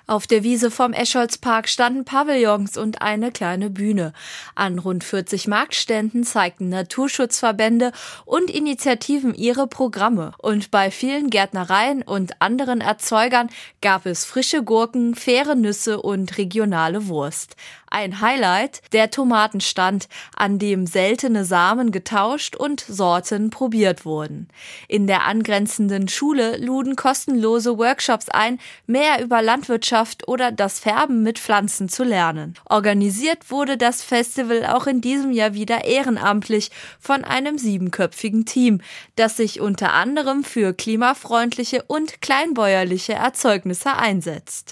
Auf der Wiese vom Escholzpark standen Pavillons und eine kleine Bühne. An rund 40 Marktständen zeigten Naturschutzverbände und Initiativen ihre Programme. Und bei vielen Gärtnereien und anderen Erzeugern gab es frische Gurken, faire Nüsse und regionale Wurst. Ein Highlight, der Tomatenstand, an dem seltene Samen getauscht und Sorten probiert wurden. In der angrenzenden Schule luden kostenlose Workshops ein, mehr über Landwirtschaft oder das Färben mit Pflanzen zu lernen. Organisiert wurde das Festival auch in diesem Jahr wieder ehrenamtlich von einem 7-köpfigen Team, das sich unter anderem für klimafreundliche und kleinbäuerliche Erzeugnisse einsetzt.